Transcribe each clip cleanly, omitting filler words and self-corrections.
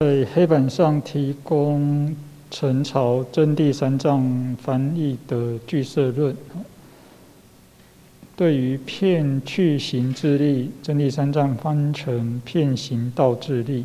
在黑板上提供陈朝真谛三藏翻译的俱舍论。对于片去行智力，真谛三藏翻成片行道智力。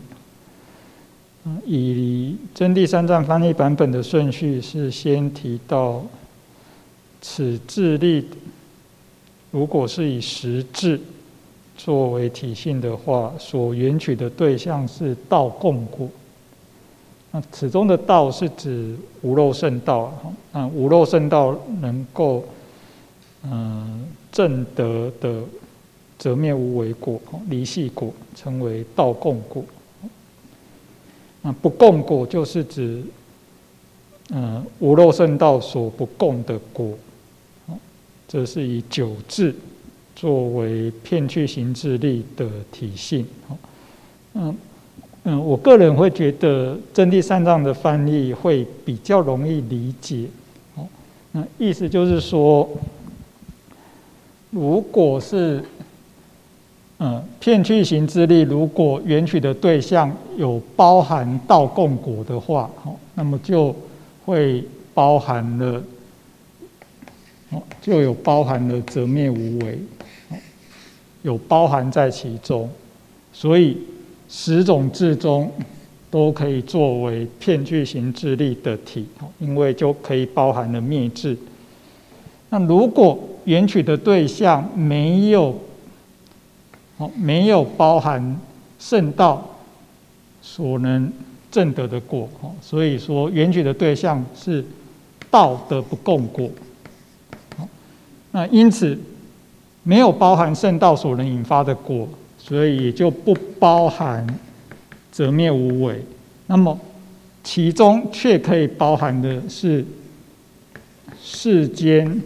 以真谛三藏翻译版本的顺序是先提到此智力，如果是以实质作为体性的话，所缘取的对象是道共果。那此中的道是指无漏圣道。无漏圣道能够证得的则灭无为果、离系果，称为道共果。那不共果就是指无漏圣道所不共的果。这是以九智作为片去行智力的体性。我个人会觉得真谛三藏的翻译会比较容易理解。那意思就是说，如果是片去行智力，如果缘取的对象有包含道共果的话，那么就会包含了。就有包含了则灭无为，有包含在其中，所以10种智中都可以作为片去行智力的体，因为就可以包含了灭智。那如果缘取的对象没有包含圣道所能证得的果，所以说缘取的对象是道的不共果。那因此没有包含圣道所能引发的果，所以也就不包含则灭无为。那么其中却可以包含的是世间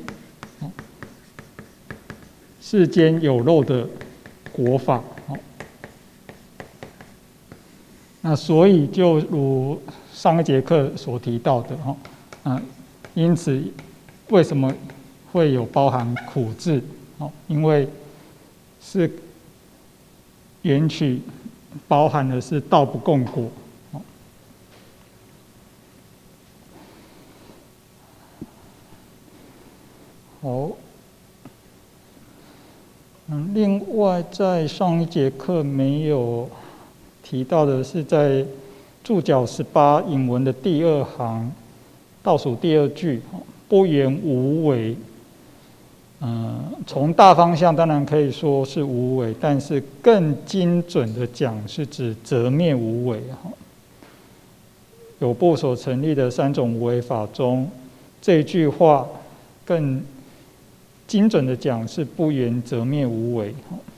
有漏的果法。那所以就如上一节课所提到的，因此为什么会有包含苦智？因为是缘取包含的是道不共果。好，另外在上一节课没有提到的是，在注脚18引文的第2行倒数第2句，不言无为。从大方向当然可以说是无为，但是更精准的讲是指则灭无为。有部所成立的3种无为法中，这句话更精准的讲是不言则灭无为。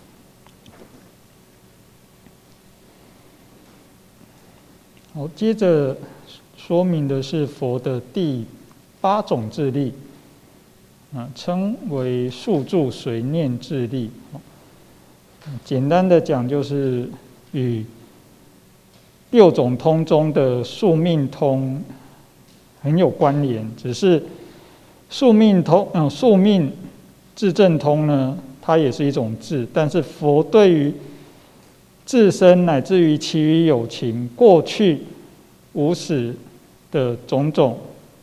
好，接着说明的是佛的第8种智力，称为宿住随念智力。简单的讲，就是与6种通中的宿命通很有关联。只是宿命智正通呢，它也是一种智，但是佛对于自身乃至于其余有情、过去、无始的种种，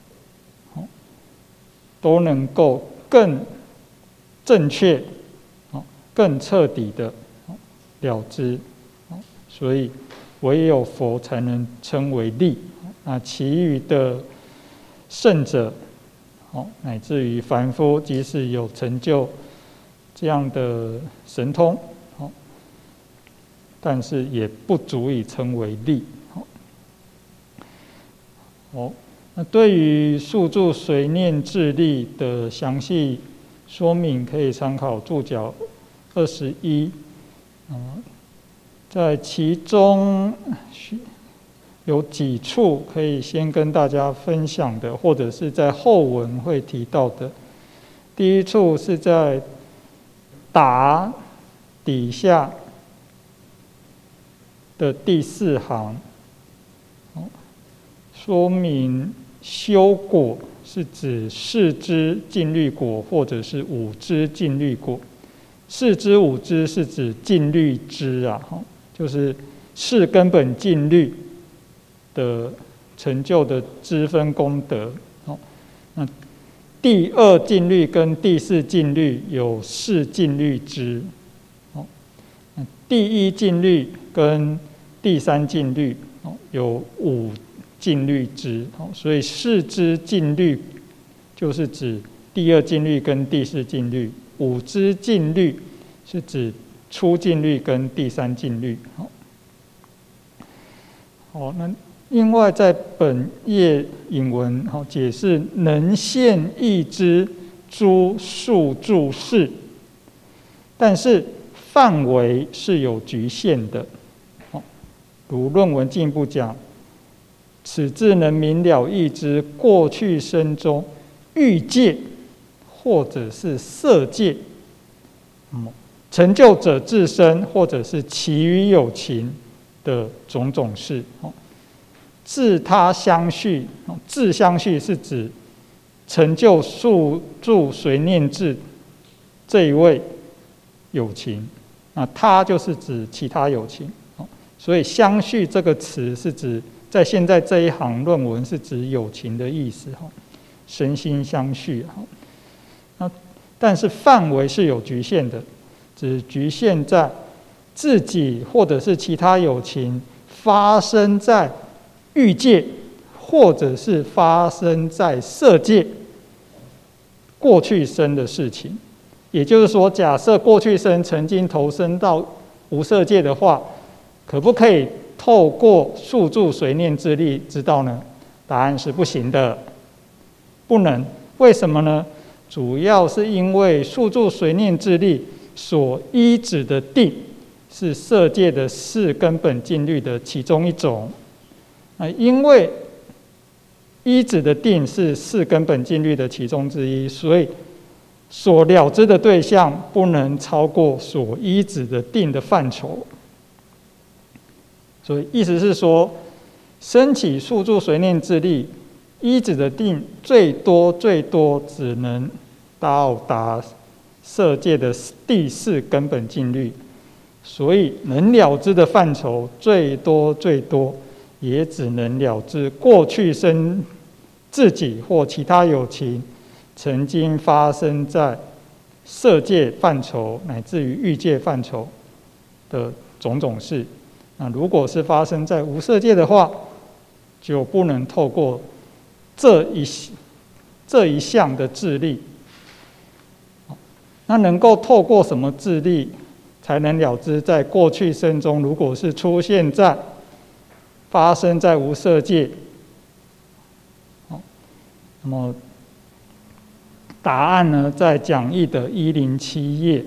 都能够更正确、更彻底的了知，所以唯有佛才能称为力。其余的圣者，乃至于凡夫，即使有成就这样的神通，但是也不足以称为力。那对于宿住随念智力的详细说明，可以参考注脚21。在其中有几处可以先跟大家分享的，或者是在后文会提到的。第一处是在答底下的第4行，说明修果是指4支净律果，或者是5支净律果。4支5支是指净律支，就是4根本净律的成就的支分功德。那第二净律跟第四净律有4净律支，第一净律跟第三净律有5净律支，所以4支净律就是指第二净律跟第四净律，5支净律是指初净律跟第三净律。好，那另外在本页引文解释能现义之诸数住事，但是范围是有局限的。如论文进一步讲，此智能明了义之过去生中欲界或者是色界，成就者自身或者是其余有情的种种事。自他相续，自相续是指成就宿住随念智这一位有情，他就是指其他有情。所以相续这个词是指在现在这一行论文是指有情的意思，身心相续。但是范围是有局限的，只局限在自己或者是其他有情发生在欲界，或者是发生在色界过去生的事情。也就是说，假设过去生曾经投生到无色界的话，可不可以透过宿住随念之力知道呢？答案是不行的，不能。为什么呢？主要是因为宿住随念之力所依止的定是色界的4根本净律的其中一种。因为依止的定是4根本净律的其中之一，所以所了知的对象不能超过所依止的定的范畴。所以意思是说，升起宿住随念之力，依止的定最多只能到达色界的第4根本净律，所以能了知的范畴最多也只能了知过去生自己或其他有情曾经发生在色界范畴乃至于欲界范畴的种种事。那如果是发生在无色界的话，就不能透过这一项的智力。那能够透过什么智力才能了知在过去生中，如果是出现在发生在无色界，那么答案呢，在讲义的107页。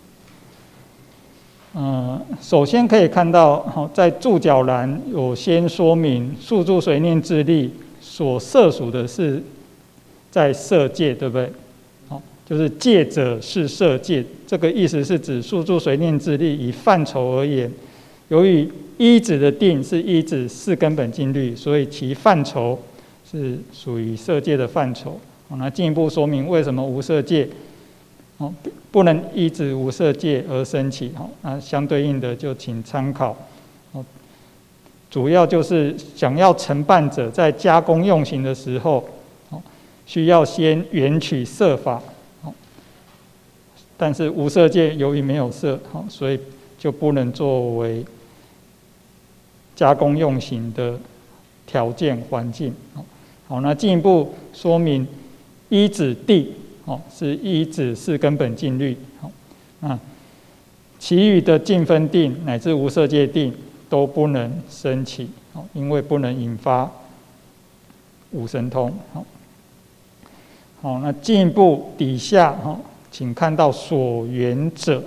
首先可以看到，在注脚栏有先说明宿住随念之力所涉属的是在色界，对不对？就是界者是色界，这个意思是指宿住随念之力以范畴而言，由于依止的定是依止4根本净律，所以其范畴是属于色界的范畴。那进一步说明为什么无色界不能依止无色界而升起。那相对应的就请参考。主要就是想要承办者在加工用行的时候，需要先缘取色法，但是无色界由于没有色，所以就不能作为加工用行的条件环境。好，那进一步说明依止地是依止4根本净律，那其余的净分定乃至无色界定都不能升起，因为不能引发无神通。好，那进一步底下请看到所缘者，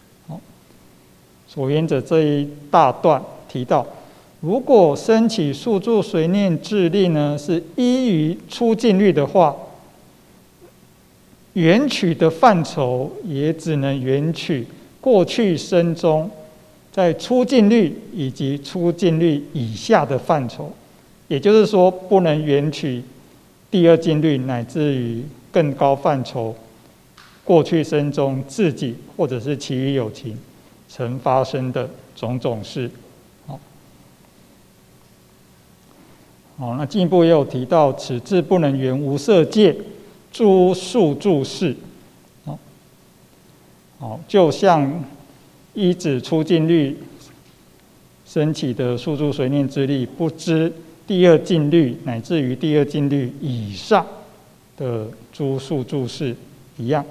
所缘者这一大段提到，如果升起宿住随念智力呢，是依于初净律的话，缘取的范畴也只能缘取过去生中在初净律以及初净律以下的范畴，也就是说不能缘取第2净律乃至于更高范畴过去生中自己或者是其余有情曾发生的种种事。 好，那进一步也有提到，此智不能圆无色界诸数住事。好，就像依止出尽律升起的数住随念之力，不知第二静虑乃至于第二静虑以上的诸数住事一样。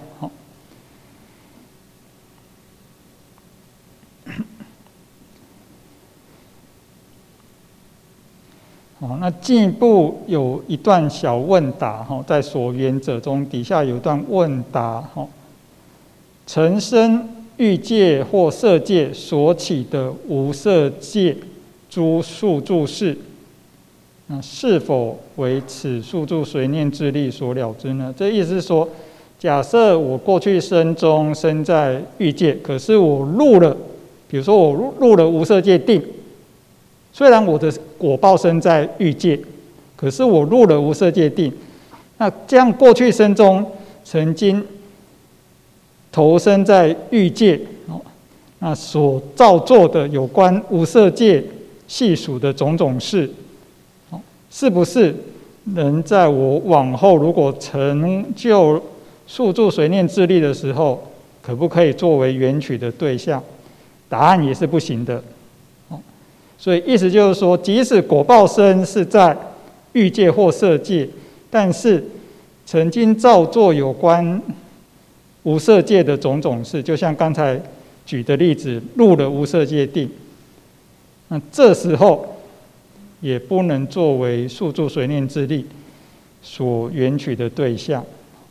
好，那进一步有一段小问答，在所缘者中底下有一段问答，尘生欲界或色界所起的无色界诸数住事，是否为此数住随念之力所了知呢？这意思是说，假设我过去生中生在欲界，可是我入了，比如说我入了无色界定，虽然我的果报生在欲界，可是我入了无色界定，那这样过去生中曾经投生在欲界，那所造作的有关无色界细数的种种事，是不是能在我往后如果成就数住随念智力的时候，可不可以作为缘取的对象？答案也是不行的。所以意思就是说，即使果报生是在欲界或色界，但是曾经造作有关无色界的种种事，就像刚才举的例子，入了无色界定，那这时候也不能作为数住随念之力所缘取的对象。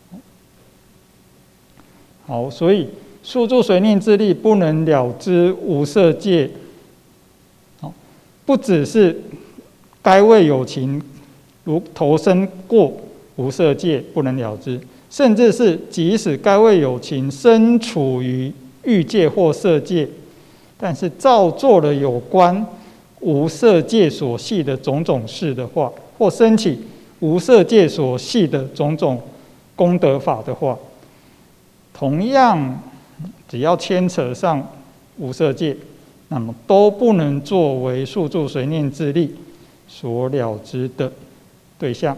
好，所以数住随念之力不能了知无色界，不只是该位有情如投生过无色界不能了知，甚至是即使该位有情身处于欲界或色界，但是造作了有关无色界所系的种种事的话，或升起无色界所系的种种功德法的话，同样只要牵扯上无色界，那么都不能作为数住随念之力所了知的对象。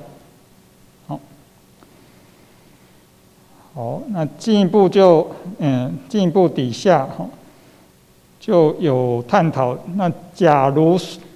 好，那进一步底下就有探讨。那假如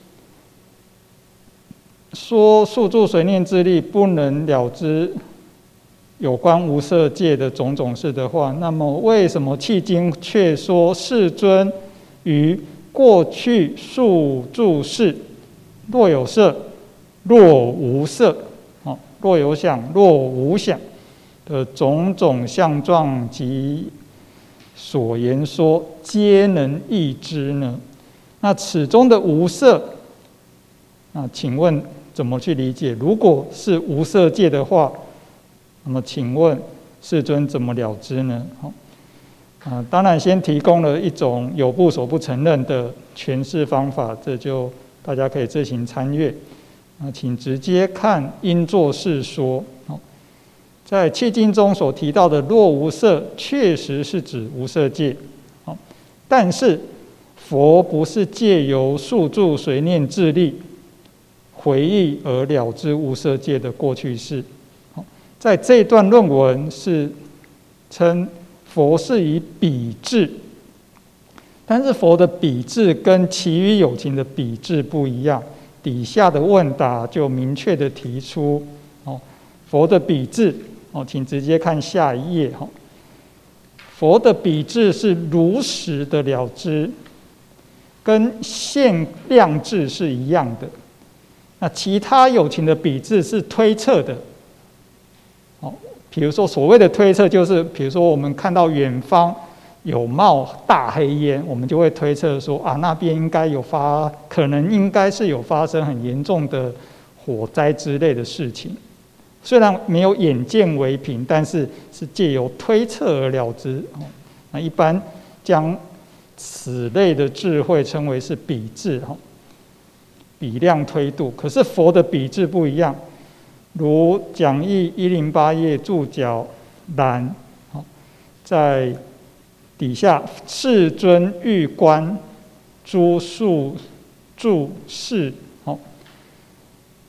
说数住随念之力不能了知有关无色界的种种事的话，那么为什么契经却说世尊于过去数住事，若有色，若无色，若有想，若无想的种种相状及所言说，皆能易知呢？那此中的无色，那请问怎么去理解？如果是无色界的话，那么请问世尊怎么了知呢？当然先提供了一种有部所不承认的诠释方法，这就大家可以自行参阅。请直接看应作是说。在契经中所提到的若无色，确实是指无色界，但是佛不是借由数住随念智力回忆而了知无色界的过去式。在这段论文是称佛是以比智，但是佛的比智跟其余有情的比智不一样。底下的问答就明确的提出，佛的比智。请直接看下一页。佛的比智是如实的了知，跟限量智是一样的。那其他有情的比智是推测的。比如说所谓的推测，就是比如说我们看到远方有冒大黑烟，我们就会推测说那边可能应该是有发生很严重的火灾之类的事情。虽然没有眼见为凭，但是是借由推测而了知。那一般将此类的智慧称为是比智，比量推度。可是佛的比智不一样，如讲义108页注脚栏，在底下世尊欲观诸数住事，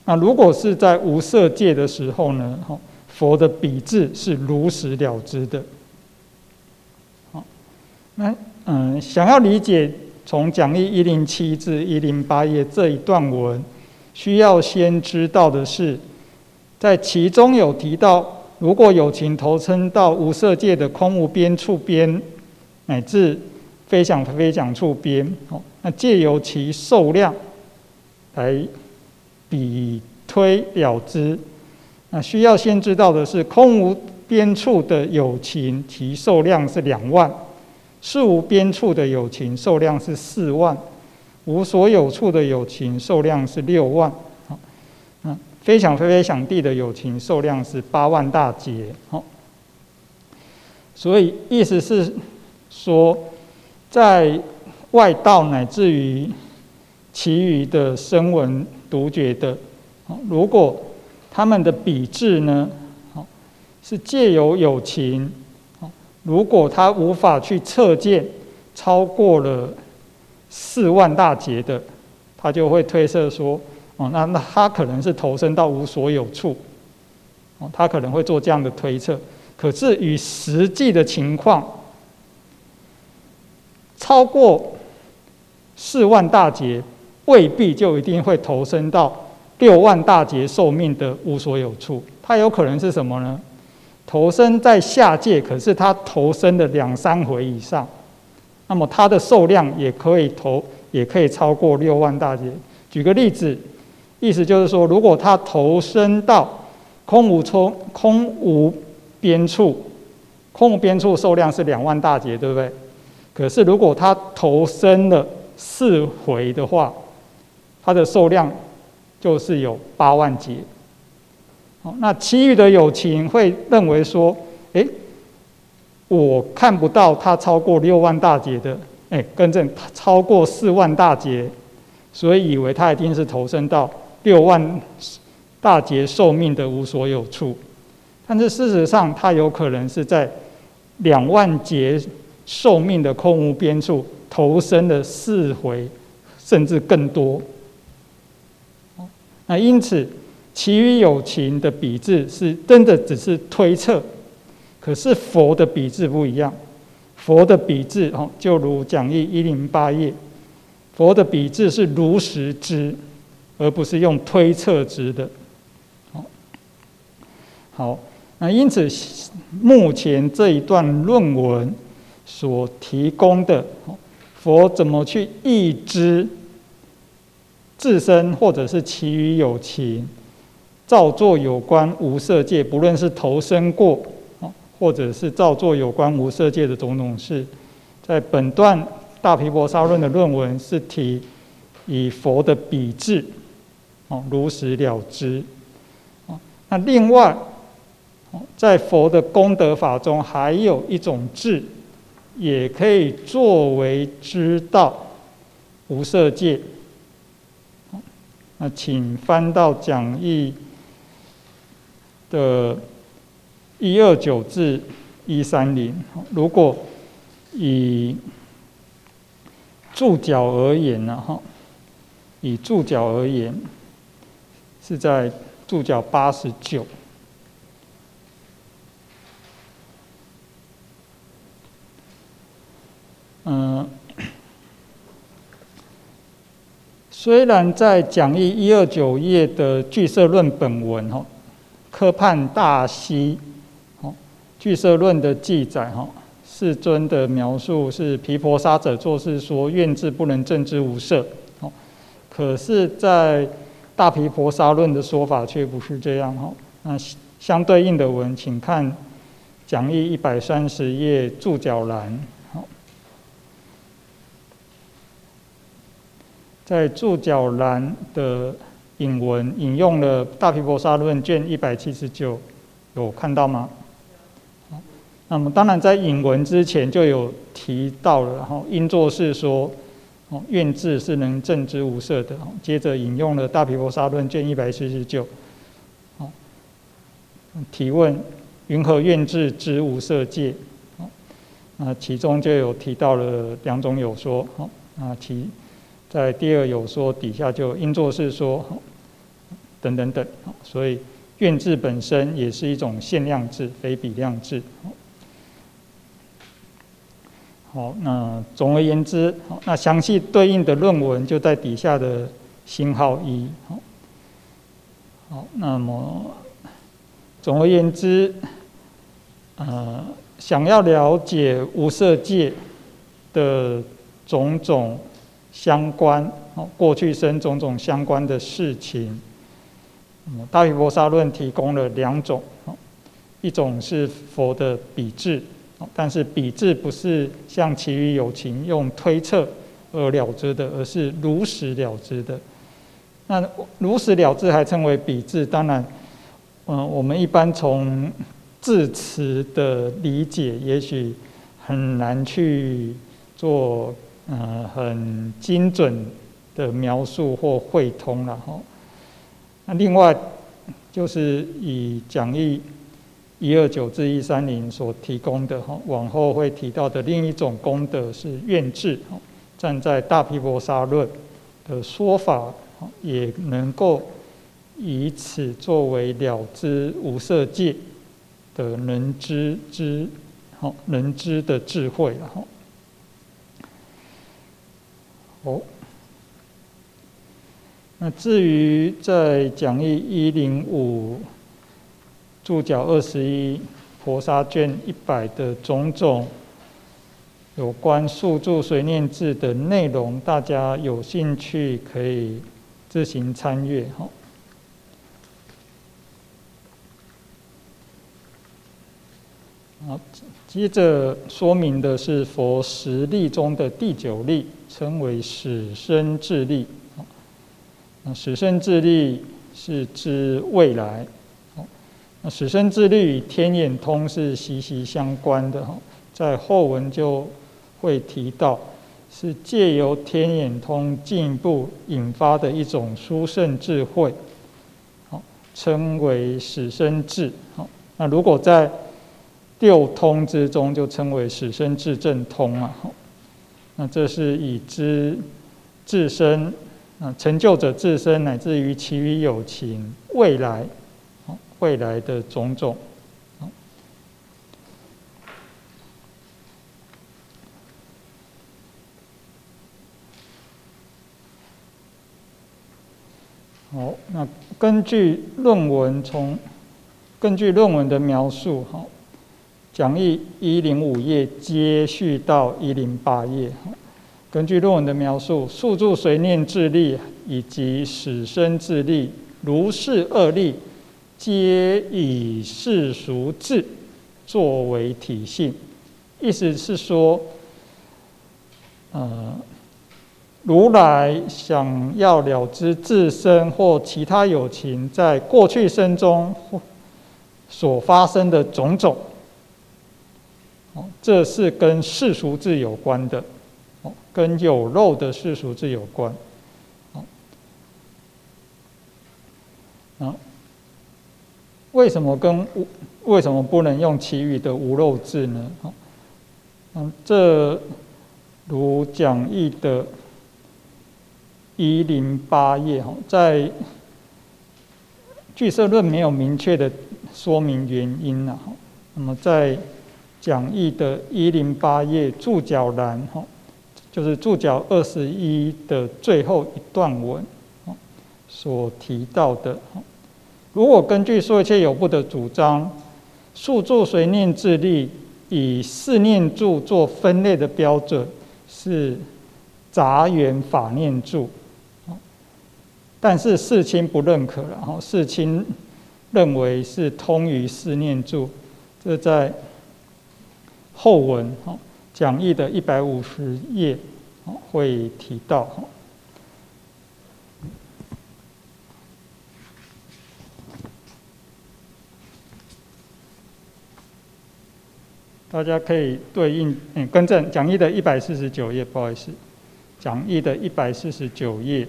那如果是在无色界的时候呢，佛的笔智是如实了知的。那想要理解从讲义107至108页这一段文，需要先知道的是，在其中有提到，如果有情投生到无色界的空无边处边，乃至非想非想处边，那借由其受量来比推了知。那需要先知道的是，空无边处的有情，其受量是2万；事无边处的有情受量是4万；无所有处的有情受量是6万。非想非非想地的有情受量是8万大劫。所以意思是说，在外道乃至于其余的声闻独觉的，如果他们的比智呢，是借由有情，如果他无法去测见超过了4万大劫的，他就会推测说，那他可能是投生到无所有处，他可能会做这样的推测。可是与实际的情况，超过4万大劫，未必就一定会投生到6万大劫寿命的无所有处。它有可能是什么呢？投生在下界，可是他投生了2、3回以上，那么他的寿量也可以超过6万大劫。举个例子，意思就是说，如果他投生到空无边处，空无边处寿量是2万大劫，对不对？可是如果他投生了4回的话，他的寿量就是有8万劫。那其余的有情会认为说，我看不到他超过6万大劫的，更正，超过4万大劫，所以以为他一定是投生到6万大劫寿命的无所有处。但是事实上，他有可能是在2万劫寿命的空无边处投生了4回，甚至更多。那因此，其余有情的比智是真的只是推测，可是佛的比智不一样。佛的比智，就如讲义108页，佛的比智是如实知，而不是用推测知的。好，那因此目前这一段论文所提供的，佛怎么去忆知自身或者是其余有情造作有关无色界，不论是投生过，或者是造作有关无色界的种种事，在本段大毗婆沙论的论文是提以佛的比智，如实了知。那另外，在佛的功德法中，还有一种智，也可以作为知道无色界。那请翻到讲义的129至130。如果以注脚而言呢，以注脚而言，是在注脚89。虽然在讲义129页的俱舍论本文科判大希俱舍论的记载世尊的描述是毗婆沙者作是说愿智不能证知无色，可是在大毗婆沙论的说法却不是这样。那相对应的文请看讲义130页注脚栏。在注脚栏的引文引用了大毗婆沙论卷179，有看到吗？那么当然在引文之前就有提到了，应作是说愿智是能证知无色的。接着引用了大毗婆沙论卷179，提问云何愿智知无色界？那其中就有提到了2种有说，在第2有说底下就应作是说， 等等等。所以愿字本身也是一种限量字，非比量字。好，那总而言之，那详细对应的论文就在底下的星号1。好，那么总而言之，想要了解无色界的种种相关，过去生种种相关的事情，大毗婆沙论提供了2种，一种是佛的比智，但是比智不是像其余有情用推测而了知的，而是如实了知的。那如实了知还称为比智，当然，我们一般从字词的理解，也许很难去做很精准的描述或汇通了哈。那另外就是以讲义129至130所提供的哈，往后会提到的另一种功德是愿智，站在大毗婆沙论的说法，也能够以此作为了知无色界的能知的智慧了哈。那至于在讲义105注脚21婆沙卷100的种种有关宿住随念智的内容，大家有兴趣可以自行参阅哈。好，接着说明的是佛10力中的第9力，称为始生智力。始生智力是指未来。那始生智力与天眼通是息息相关的，在后文就会提到，是借由天眼通进一步引发的一种殊胜智慧，称为始生智。那如果在6通之中，就称为始生智正通啊。那这是以自身成就者自身，乃至于其余有情未来的种种。好，那根据论文的描述，讲义105页接续到108页。根据论文的描述，宿住随念智力以及始生智力如是2力，皆以世俗智作为体性。意思是说，如来想要了知自身或其他有情在过去生中所发生的种种，这是跟世俗智有关的，跟有漏的世俗智有关。为什么不能用其余的无漏智呢？这如讲义的108页，在俱舍论没有明确的说明原因啊。那么在讲义的108页注脚栏，就是注脚21的最后一段文所提到的，如果根据说一切有部的主张，宿住随念智力以四念住做分类的标准是杂缘法念住，但是世亲不认可了，世亲认为是通于四念住，这在后文讲义的150页会提到。大家可以对应更正讲义的149页，不好意思，讲义的149页。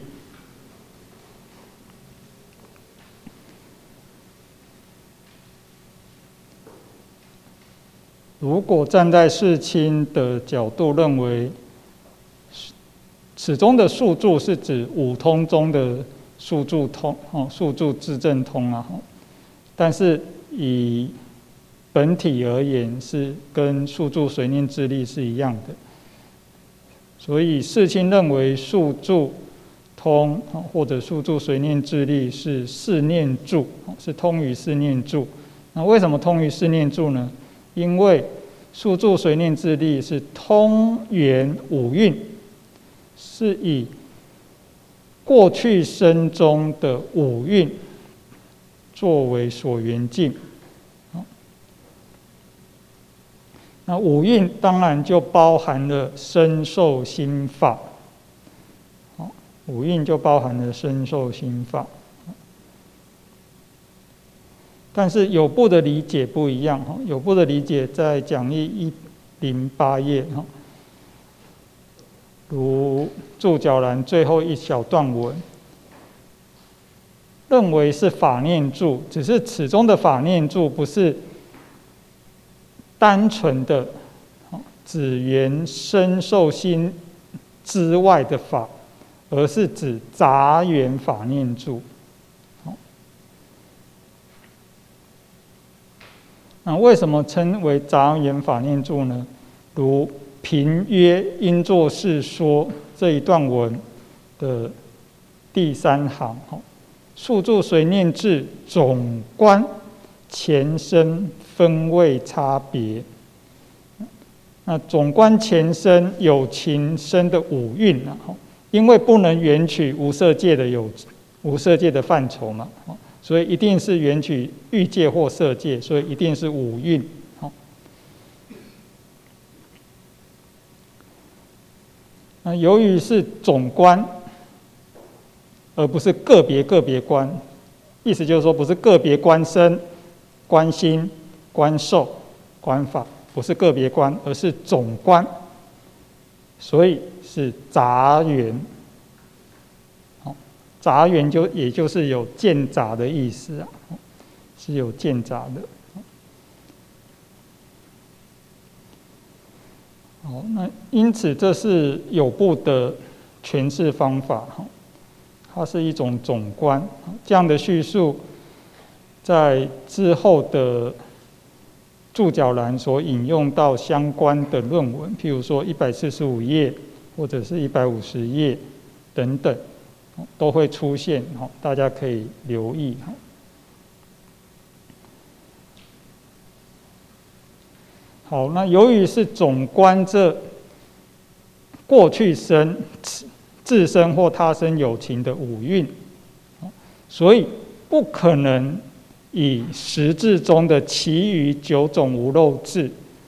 如果站在世亲的角度认为，此中的宿住是指五通中的数柱通数柱自正通啊，但是以本体而言是跟数柱随念智力是一样的，所以世亲认为数柱通或者数柱随念智力是四念住，是通于四念住。那为什么通于四念住呢？因为数柱随念智力是通圆五蕴，是以过去生中的五蕴作为所缘境。那五蕴当然就包含了身受心法，五蕴就包含了身受心法。但是有部的理解不一样，有部的理解在讲义108页，如注脚栏最后一小段文，认为是法念住，只是此中的法念住不是单纯的只缘身受心之外的法，而是指杂缘法念住。那为什么称为杂缘法念住呢？如平曰应作是说这一段文的第3行，数柱随念智总观前身分位差别。那总观前身有情身的五蕴，因为不能缘取无色界的范畴嘛，所以一定是缘取欲界或色界，所以一定是五蕴。那由于是总观，而不是个别观，意思就是说不是个别观身、观心、观受、观法，不是个别观，而是总观，所以是杂缘。杂缘也就是有见杂的意思啊，是有见杂的。好，那因此这是有部的诠释方法，它是一种总观。这样的叙述，在之后的注脚栏所引用到相关的论文，譬如说145页或者是150页等等，都会出现，大家可以留意。好，那由于是总观这过去生、自身或他生有情的五蕴，所以不可能以十智中的其余9种无漏智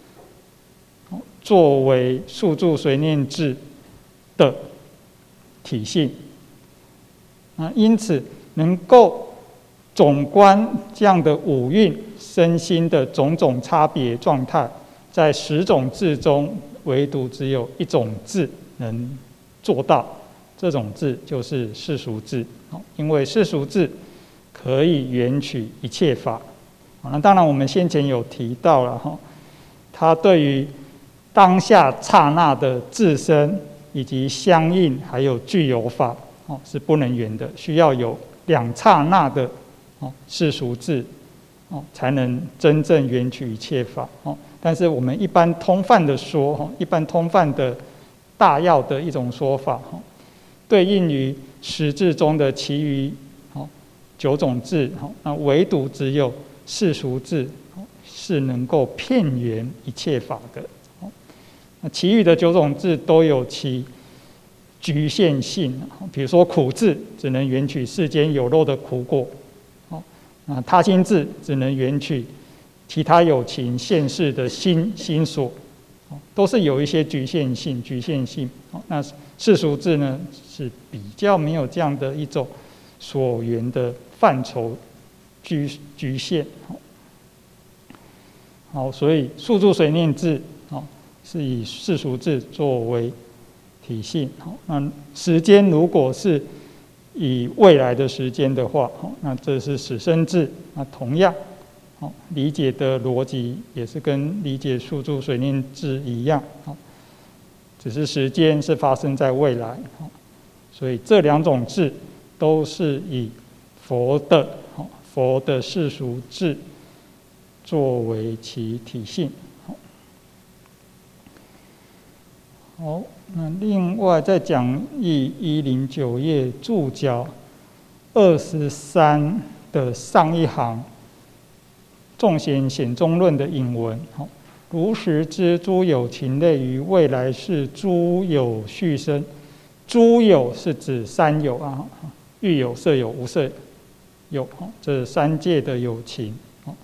作为数柱随念智的体性。因此能够总观这样的五蕴身心的种种差别状态，在10种智中，唯独只有一种智能做到，这种智就是世俗智。因为世俗智可以缘取一切法。那当然我们先前有提到了，它对于当下刹那的自身以及相应还有具有法是不能缘的，需要有2刹那的世俗智才能真正缘取一切法。但是我们一般通泛的说，一般通泛的大要的一种说法，对应于10智中的其余9种智，那唯独只有世俗智是能够遍缘一切法的。那其余的9种智都有其局限性，比如说苦智只能缘取世间有漏的苦果，他心智只能缘取其他有情现世的心所，都是有一些局限性。那世俗智呢，是比较没有这样的一种所缘的范畴局限。好，所以数柱随念智是以世俗智作为体性。那时间如果是以未来的时间的话，那这是始生智。那同样理解的逻辑也是跟理解数柱随念智一样，只是时间是发生在未来，所以这2种智都是以佛的世俗智作为其体性。好，那另外在讲义109页注脚23的上一行，众贤显宗论的引文，如实知诸有情类于未来世诸有续生。诸有是指三有啊，欲有、色有、无色有，这三界的有情。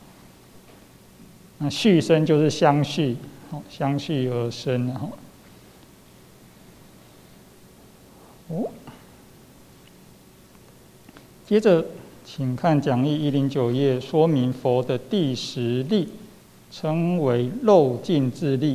那续生就是相续，相续而生。接着，请看讲义109页，说明佛的第10力，称为漏尽智力。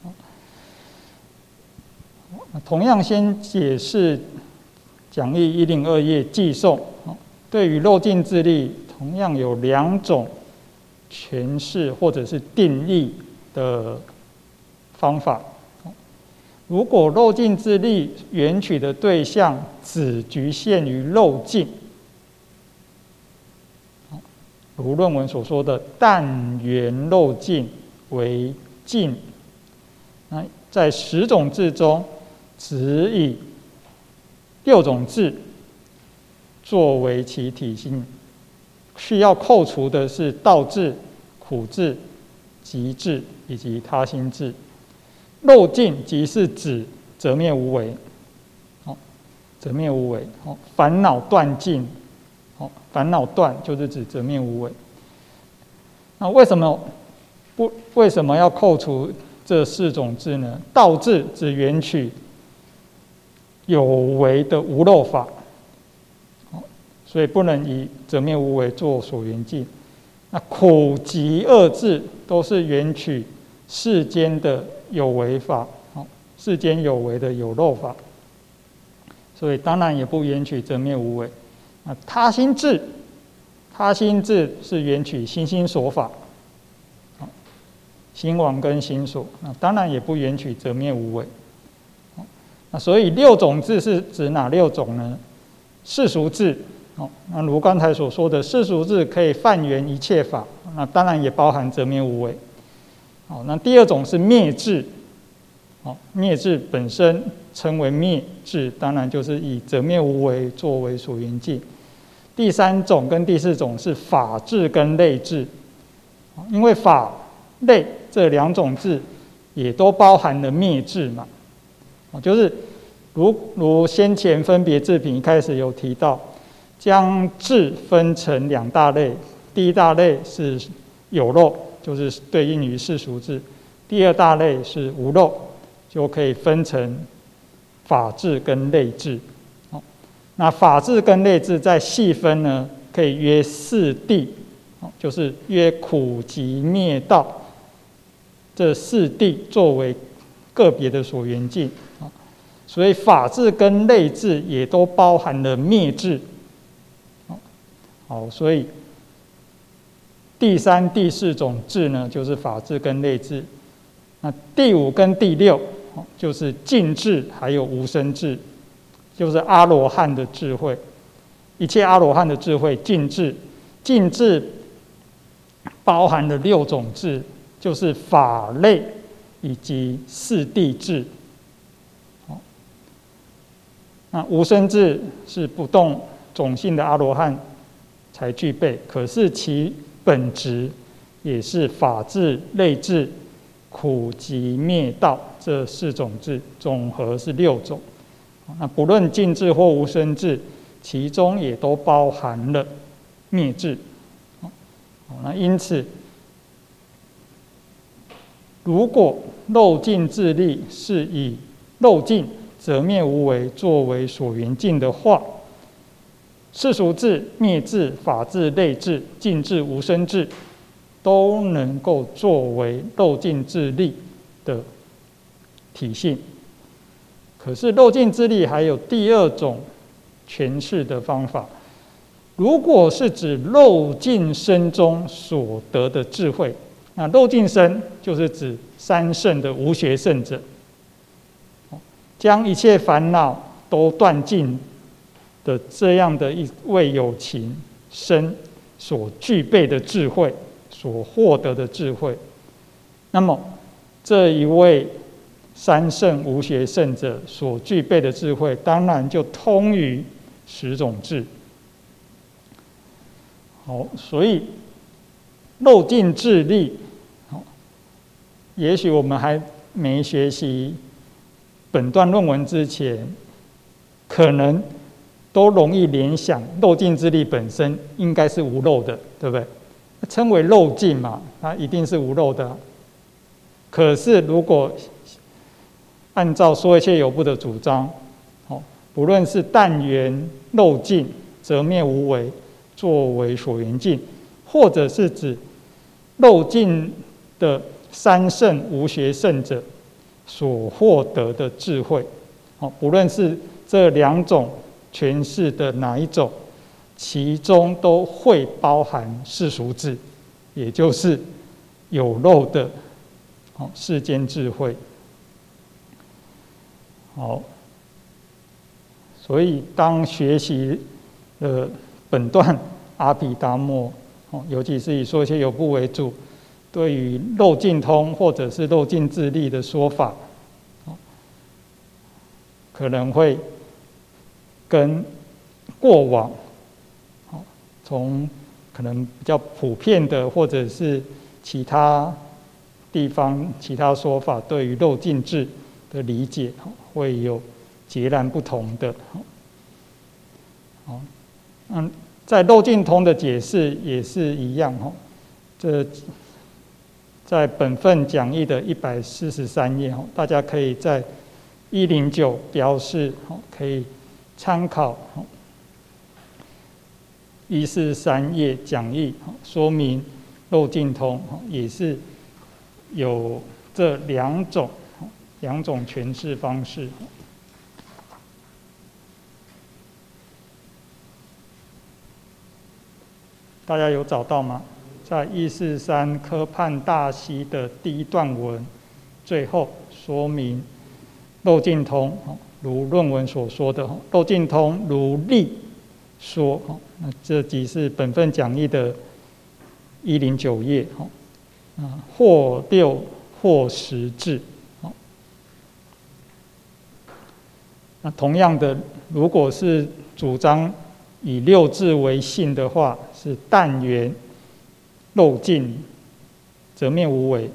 同样，先解释讲义102页偈颂。对于漏尽智力，同样有2种诠释或者是定义的方法。如果漏尽智力缘取的对象只局限于漏尽，如论文所说的但缘漏尽为尽，那在10种智中，只以6种智作为其体性，需要扣除的是道智、苦智、集智以及他心智。漏尽即是指择灭无为，择灭无为，烦恼断尽，烦恼断就是指择灭无为。那为什么要扣除这4种智呢？道智只缘取有为的无漏法，所以不能以择灭无为做所缘境。那苦集二智都是缘取世间的有为法，世间有为的有漏法，所以当然也不缘取择灭无为。他心智是缘取心心所法，心王跟心所，当然也不缘取择灭无为。那所以6种智是指哪6种呢？世俗智，那如刚才所说的世俗智可以泛缘一切法，那当然也包含择灭无为。那第2种是灭智，灭智本身称为灭智，当然就是以择灭无为作为所缘境。第3种跟第4种是法智跟类智，因为法类这2种智也都包含了灭智嘛，就是如先前分别智品一开始有提到，将智分成2大类，第一大类是有漏，就是对应于世俗智；第2大类是无漏，就可以分成法智跟类智。那法智跟类智再细分呢，可以约4谛，就是约苦集灭道这4谛作为个别的所缘境。所以法智跟类智也都包含了灭智。所以第3、第4种智呢，就是法智跟类智。那第5跟第6就是尽智，还有无生智，就是阿罗汉的智慧。一切阿罗汉的智慧尽智，尽智包含了6种智，就是法类以及4谛智。那无生智是不动种性的阿罗汉才具备，可是其本质也是法智、类智、苦集灭道这4种智，总和是6种。那不论尽智或无生智，其中也都包含了灭智。那因此，如果漏尽智力是以漏尽择灭无为作为所缘境的话，世俗智、灭智、法智、类智、尽智、无生智都能够作为漏尽智力的体性。可是漏尽智力还有第2种诠释的方法，如果是指漏尽身中所得的智慧，那漏尽身就是指三圣的无学圣者，将一切烦恼都断尽的这样的一位有情生所具备的智慧，所获得的智慧，那么这一位三圣无学圣者所具备的智慧，当然就通于十种智。好，所以漏尽智力，也许我们还没学习本段论文之前，可能都容易联想漏尽智力本身应该是无漏的，对不对？称为漏尽嘛，它一定是无漏的。可是如果按照说一切有部的主张，不论是但缘漏尽，则灭无为，作为所缘尽，或者是指漏尽的三圣无学圣者所获得的智慧，不论是这两种诠释的哪一种，其中都会包含世俗智，也就是有漏的世间智慧。好，所以当学习了本段阿毗达摩，尤其是以说一切有部为主，对于漏尽通或者是漏尽智力的说法，可能会跟过往从可能比较普遍的，或者是其他地方其他说法对于漏尽智的理解会有截然不同的。在漏尽通的解释也是一样，这在本份讲义的143页，大家可以在109标示，可以参考143页讲义，说明漏尽通也是有这两种诠释方式。大家有找到吗？在143科判大溪的第一段文最后说明漏尽通，如论文所说的，漏尽通如例说，那这即是本份讲义的109页，或六或十智。那同样的，如果是主张以六智为性的话，是但缘漏尽，则灭无为。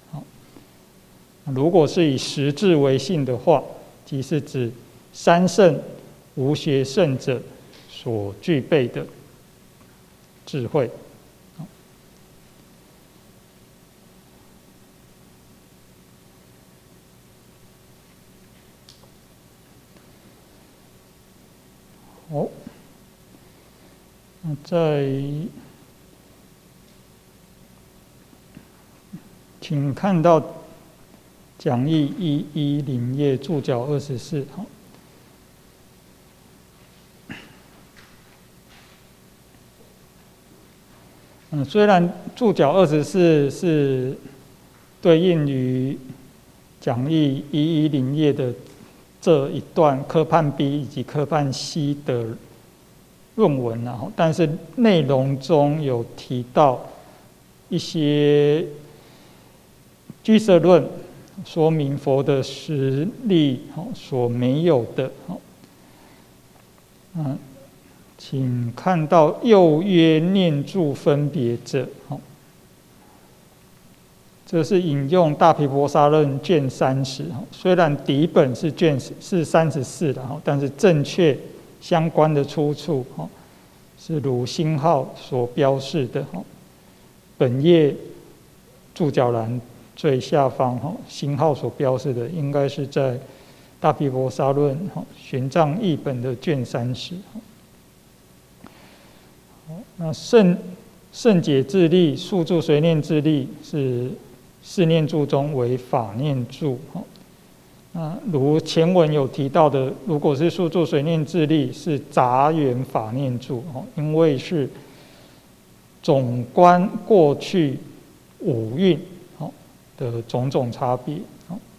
如果是以十智为性的话，即是指三圣无学圣者所具备的智慧。再请看到讲义110页注脚24。虽然注脚24是对应于讲义110页的这一段科判 B 以及科判 C 的论文，但是内容中有提到一些居舍论，说明佛的实力所没有的。请看到又曰念住分别者，这是引用大毗婆沙论卷30，虽然底本是34的，但是正确相关的出处是如星号所标示的，本页注脚栏最下方星号所标示的，应该是在大毗婆沙论玄奘译本的卷30。那圣解智力、速住随念智力是四念住中为法念住。如前文有提到的，如果是速住随念智力是杂缘法念住，因为是总观过去五蕴的种种差别，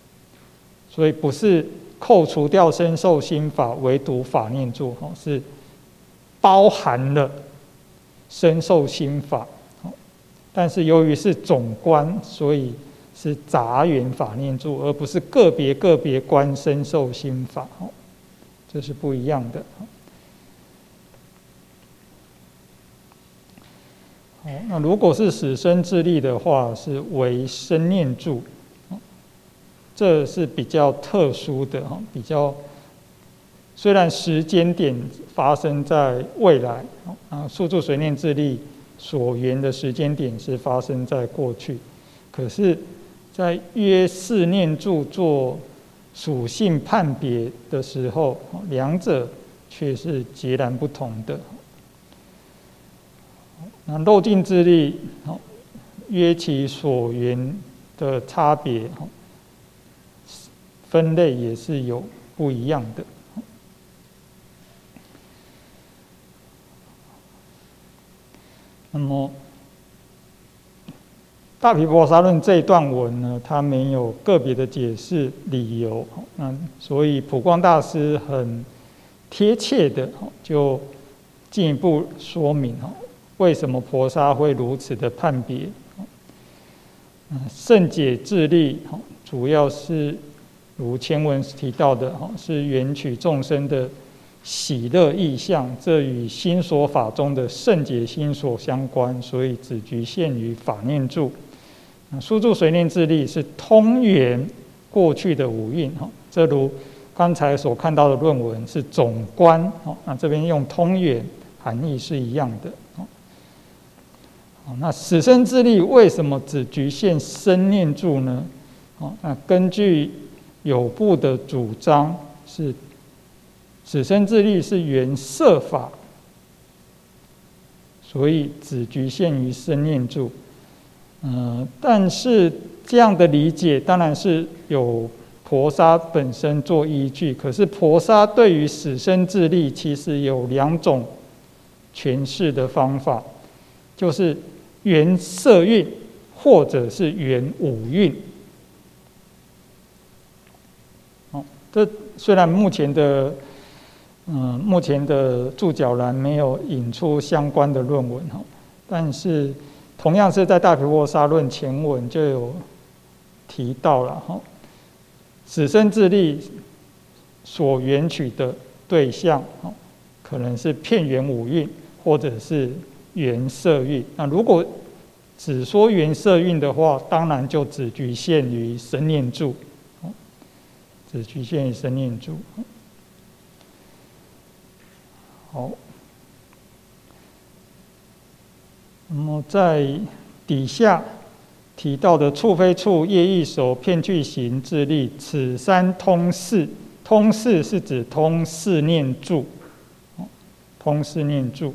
所以不是扣除掉身受心法唯独法念住，是包含了身受心法，但是由于是总观，所以是杂缘法念住，而不是个别观身受心法，这是不一样的。那如果是死生自力的话，是为身念住，这是比较特殊的，比较虽然时间点发生在未来，宿住随念自力所缘的时间点是发生在过去，可是，在约四念住做属性判别的时候，两者却是截然不同的。那漏尽自力，约其所缘的差别，分类也是有不一样的。那么大毗婆沙论这一段文呢，它没有个别的解释理由，所以普光大师很贴切的就进一步说明为什么婆沙会如此的判别。圣解自力主要是如前文提到的，是缘取众生的喜乐意象，这与心所法中的圣解心所相关，所以只局限于法念住。宿住随念自力是通圆过去的五蕴，这如刚才所看到的论文是总观，那这边用通圆含义是一样的。那死生自力为什么只局限身念住呢？那根据有部的主张是死生自力是缘色法，所以只局限于身念住。但是这样的理解当然是有婆沙本身做依据，可是婆沙对于死生自力其实有两种诠释的方法，就是缘色蕴或者是缘五蕴。这虽然目前的注脚栏没有引出相关的论文，但是同样是在大毗婆沙论前文就有提到了，死生自力所缘取的对象，可能是片缘五蕴或者是缘色蕴。那如果只说缘色蕴的话，当然就只局限于身念住，只局限于身念住。好，那么在底下提到的处非处、业意手、片去行自力，此三通四。通四是指通四念住，通四念住。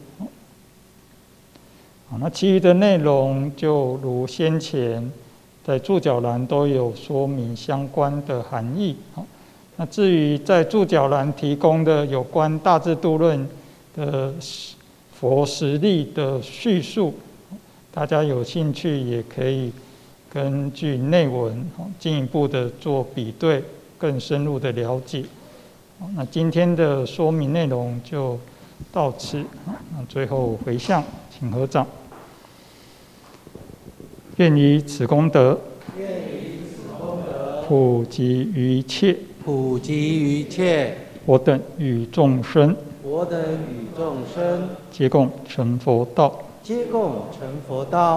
那其余的内容就如先前在注脚栏都有说明相关的含义。那至于在注脚栏提供的有关大智度论的佛实例的叙述，大家有兴趣也可以根据内文进一步的做比对，更深入的了解。那今天的说明内容就到此。那最后回向，请合掌。愿以此功德，普及于一切我等与众生，皆共成佛道。